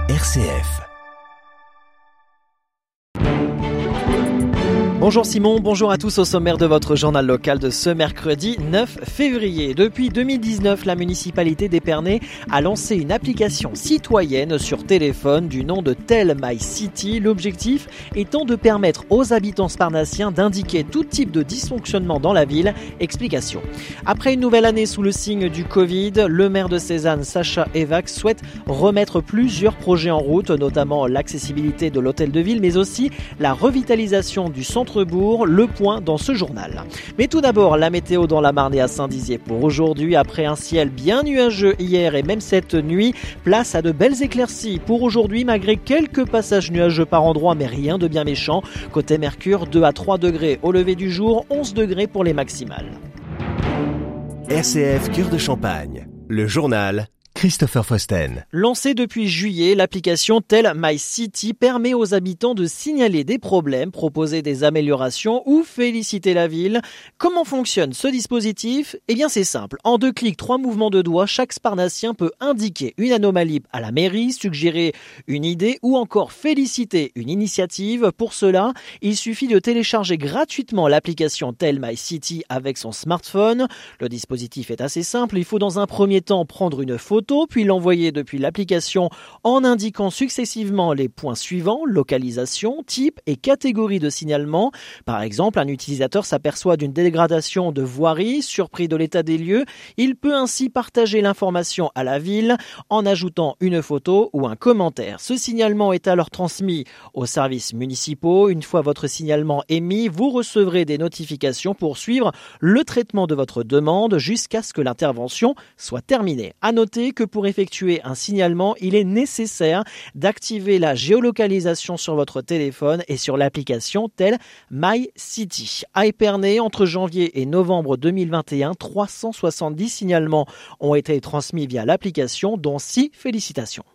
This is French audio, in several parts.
RCF. Bonjour Simon, bonjour à tous au sommaire de votre journal local de ce mercredi 9 février. Depuis 2019, la municipalité d'Épernay a lancé une application citoyenne sur téléphone du nom de Tell My City. L'objectif étant de permettre aux habitants sparnassiens d'indiquer tout type de dysfonctionnement dans la ville. Explication. Après une nouvelle année sous le signe du Covid, le maire de Cézanne, Sacha Evac, souhaite remettre plusieurs projets en route, notamment l'accessibilité de l'hôtel de ville, mais aussi la revitalisation du centre-bourg. Le point dans ce journal. Mais tout d'abord, la météo dans la Marne et à Saint-Dizier pour aujourd'hui. Après un ciel bien nuageux hier et même cette nuit, place à de belles éclaircies. Pour aujourd'hui, malgré quelques passages nuageux par endroits, mais rien de bien méchant. Côté Mercure, 2 à 3 degrés au lever du jour, 11 degrés pour les maximales. RCF Cœur de Champagne, le journal Christopher Fausten. Lancée depuis juillet, l'application Tell My City permet aux habitants de signaler des problèmes, proposer des améliorations ou féliciter la ville. Comment fonctionne ce dispositif ? Eh bien c'est simple. En 2 clics, 3 mouvements de doigts, chaque sparnassien peut indiquer une anomalie à la mairie, suggérer une idée ou encore féliciter une initiative. Pour cela, il suffit de télécharger gratuitement l'application Tell My City avec son smartphone. Le dispositif est assez simple. Il faut dans un premier temps prendre une photo, puis l'envoyer depuis l'application en indiquant successivement les points suivants, localisation, type et catégorie de signalement. Par exemple, un utilisateur s'aperçoit d'une dégradation de voirie, surpris de l'état des lieux. Il peut ainsi partager l'information à la ville en ajoutant une photo ou un commentaire. Ce signalement est alors transmis aux services municipaux. Une fois votre signalement émis, vous recevrez des notifications pour suivre le traitement de votre demande jusqu'à ce que l'intervention soit terminée. À noter que pour effectuer un signalement, il est nécessaire d'activer la géolocalisation sur votre téléphone et sur l'application Tell My City. À Épernay, entre janvier et novembre 2021, 370 signalements ont été transmis via l'application, dont 6 félicitations.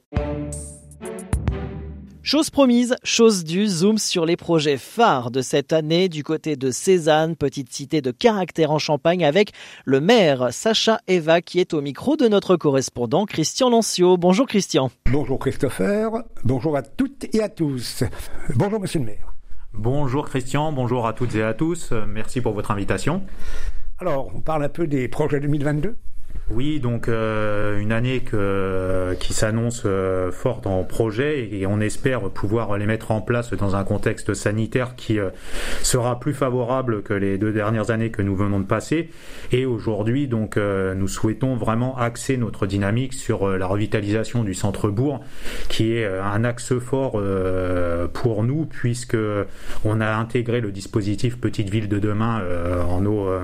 Chose promise, chose due, zoom sur les projets phares de cette année du côté de Cézanne, petite cité de caractère en Champagne, avec le maire Sacha Evac qui est au micro de notre correspondant Christian Lancio. Bonjour Christian. Bonjour Christopher, bonjour à toutes et à tous. Bonjour monsieur le maire. Bonjour Christian, bonjour à toutes et à tous, merci pour votre invitation. Alors, on parle un peu des projets 2022 ? Oui, donc une année qui s'annonce forte en projet et on espère pouvoir les mettre en place dans un contexte sanitaire qui sera plus favorable que les 2 dernières années que nous venons de passer. Et aujourd'hui, donc, nous souhaitons vraiment axer notre dynamique sur la revitalisation du centre-bourg, qui est un axe fort pour nous, puisque on a intégré le dispositif Petite Ville de demain en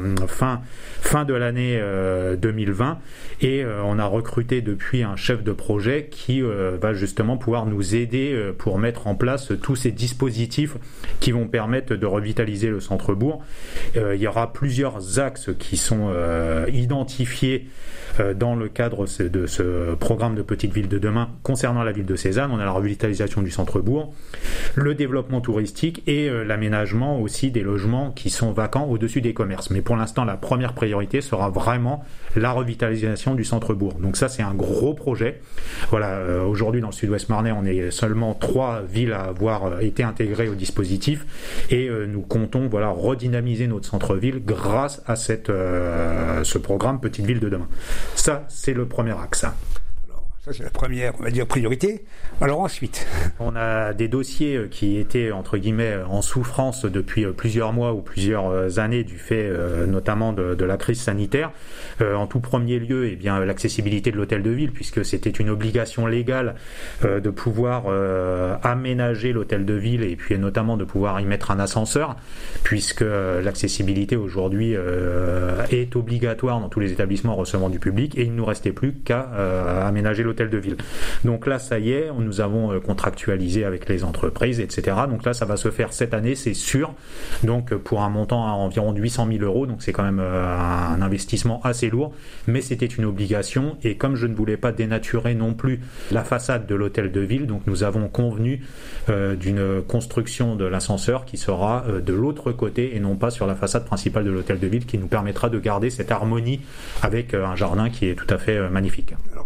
fin de l'année 2020. Et on a recruté depuis un chef de projet qui va justement pouvoir nous aider pour mettre en place tous ces dispositifs qui vont permettre de revitaliser le centre-bourg. Il y aura plusieurs axes qui sont identifiés dans le cadre de ce programme de Petite Ville de demain concernant la ville de Cézanne. On a la revitalisation du centre-bourg, le développement touristique et l'aménagement aussi des logements qui sont vacants au-dessus des commerces. Mais pour l'instant, la première priorité sera vraiment la revitalisation du centre-bourg. Donc ça, c'est un gros projet. Voilà, aujourd'hui dans le sud-ouest marnais, on est seulement 3 villes à avoir été intégrées au dispositif et nous comptons redynamiser notre centre-ville grâce à ce programme Petite Ville de demain. Ça, c'est le premier axe. Ça, c'est la première, on va dire, priorité. Alors ensuite, on a des dossiers qui étaient, entre guillemets, en souffrance depuis plusieurs mois ou plusieurs années du fait notamment de la crise sanitaire. En tout premier lieu, l'accessibilité de l'hôtel de ville, puisque c'était une obligation légale de pouvoir aménager l'hôtel de ville et puis notamment de pouvoir y mettre un ascenseur, puisque l'accessibilité aujourd'hui est obligatoire dans tous les établissements recevant du public et il ne nous restait plus qu'à aménager l'hôtel de ville. Donc là, ça y est, nous avons contractualisé avec les entreprises, etc. Donc là, ça va se faire cette année, c'est sûr. Donc pour un montant à environ 800 000 euros, donc c'est quand même un investissement assez lourd, mais c'était une obligation. Et comme je ne voulais pas dénaturer non plus la façade de l'hôtel de ville, donc nous avons convenu d'une construction de l'ascenseur qui sera de l'autre côté et non pas sur la façade principale de l'hôtel de ville, qui nous permettra de garder cette harmonie avec un jardin qui est tout à fait magnifique. Alors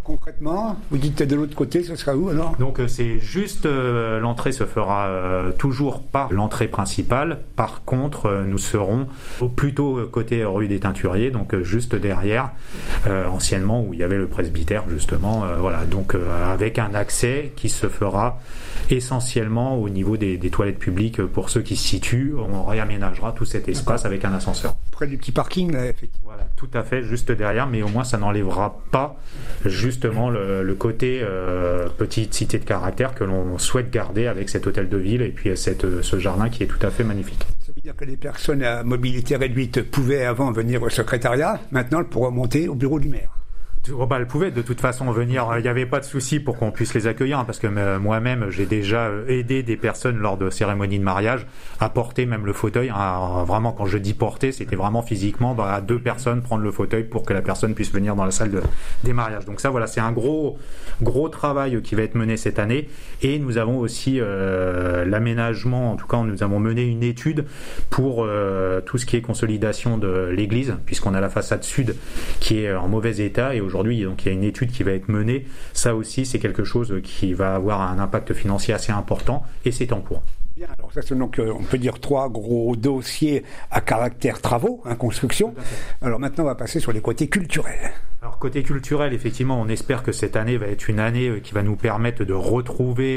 concrètement, vous dites de l'autre côté, ce sera où alors? Donc c'est juste, l'entrée se fera toujours par l'entrée principale. Par contre, nous serons plutôt côté rue des Teinturiers, donc juste derrière, anciennement où il y avait le presbytère justement. Voilà, donc avec un accès qui se fera essentiellement au niveau des toilettes publiques pour ceux qui se situent. On réaménagera tout cet espace avec un ascenseur. Près du petit parking, là, effectivement. Voilà, tout à fait, juste derrière, mais au moins ça n'enlèvera pas justement le côté petite cité de caractère que l'on souhaite garder avec cet hôtel de ville et puis ce jardin qui est tout à fait magnifique. Ça veut dire que les personnes à mobilité réduite pouvaient avant venir au secrétariat, maintenant elles pourront monter au bureau du maire. Elle pouvait de toute façon venir, il n'y avait pas de souci pour qu'on puisse les accueillir, parce que moi-même j'ai déjà aidé des personnes lors de cérémonies de mariage à porter même le fauteuil. Vraiment, quand je dis porter, c'était vraiment physiquement à 2 personnes prendre le fauteuil pour que la personne puisse venir dans la salle des mariages. Donc ça, voilà, c'est un gros travail qui va être mené cette année. Et nous avons aussi l'aménagement, en tout cas nous avons mené une étude pour tout ce qui est consolidation de l'église, puisqu'on a la façade sud qui est en mauvais état, et aujourd'hui donc il y a une étude qui va être menée. Ça aussi c'est quelque chose qui va avoir un impact financier assez important, et c'est en cours. Bien, alors ça c'est donc, on peut dire 3 gros dossiers à caractère travaux, construction. Alors maintenant on va passer sur les côtés culturels. Alors côté culturel, effectivement, on espère que cette année va être une année qui va nous permettre de retrouver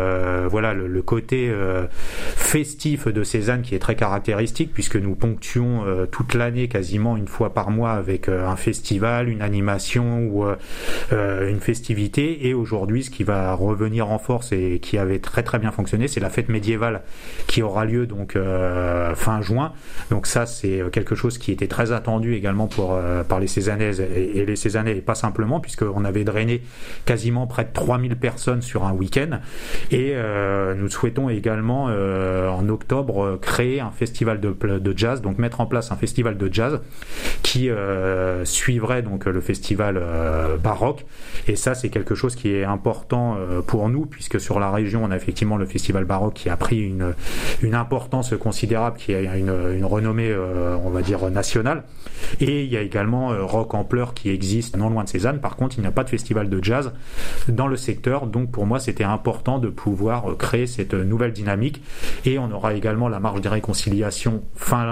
le côté festif de Cézanne qui est très caractéristique, puisque nous ponctuons toute l'année quasiment une fois par mois avec un festival, une animation ou une festivité. Et aujourd'hui, ce qui va revenir en force et qui avait très très bien fonctionné, c'est la fête médiévale qui aura lieu donc fin juin. Donc ça, c'est quelque chose qui était très attendu également par les Cézannaises et les Cézannais, et pas simplement, puisqu'on avait drainé quasiment près de 3000 personnes sur un week-end. Et nous souhaitons également en octobre créer un festival de jazz, donc mettre en place un festival de jazz qui suivrait donc le festival baroque. Et ça, c'est quelque chose qui est important pour nous, puisque sur la région, on a effectivement le festival baroque qui a pris une importance considérable, qui a une renommée, on va dire, nationale. Et il y a également Rock Ampleur qui existe non loin de Cézanne. Par contre, il n'y a pas de festival de jazz dans le secteur. Donc pour moi, c'était important de pouvoir créer cette nouvelle dynamique. Et on aura également la marche des réconciliations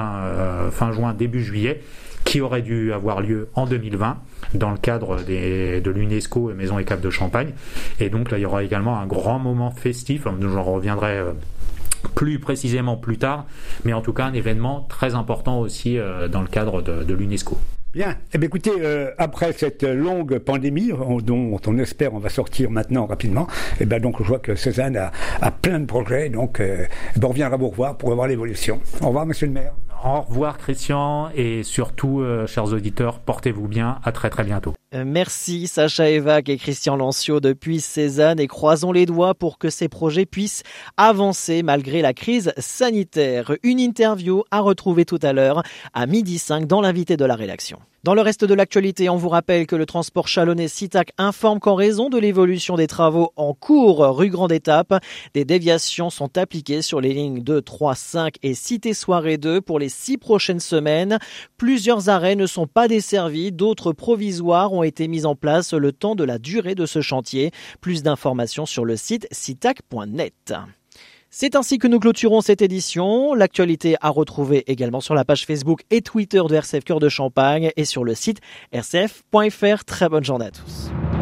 fin juin, début juillet, qui aurait dû avoir lieu en 2020 dans le cadre de l'UNESCO Maison et Cave de Champagne. Et donc là, il y aura également un grand moment festif. J'en reviendrai plus précisément plus tard, mais en tout cas un événement très important aussi dans le cadre de l'UNESCO. Bien. Eh bien, écoutez, après cette longue pandémie, dont on espère on va sortir maintenant rapidement, eh bien, donc je vois que Cézanne a plein de projets, donc on reviendra vous revoir pour voir l'évolution. Au revoir, monsieur le maire. Au revoir, Christian, et surtout, chers auditeurs, portez-vous bien. À très très bientôt. Merci Sacha Evac et Christian Lancio depuis Cézanne, et croisons les doigts pour que ces projets puissent avancer malgré la crise sanitaire. Une interview à retrouver tout à l'heure à 12h05 dans l'invité de la rédaction. Dans le reste de l'actualité, on vous rappelle que le transport chalonnais Citac informe qu'en raison de l'évolution des travaux en cours rue Grande Étape, des déviations sont appliquées sur les lignes 2, 3, 5 et Cité Soirée 2 pour les 6 prochaines semaines. Plusieurs arrêts ne sont pas desservis, d'autres provisoires ont été mis en place le temps de la durée de ce chantier. Plus d'informations sur le site citac.net. C'est ainsi que nous clôturons cette édition. L'actualité à retrouver également sur la page Facebook et Twitter de RCF Cœur de Champagne et sur le site rcf.fr. Très bonne journée à tous.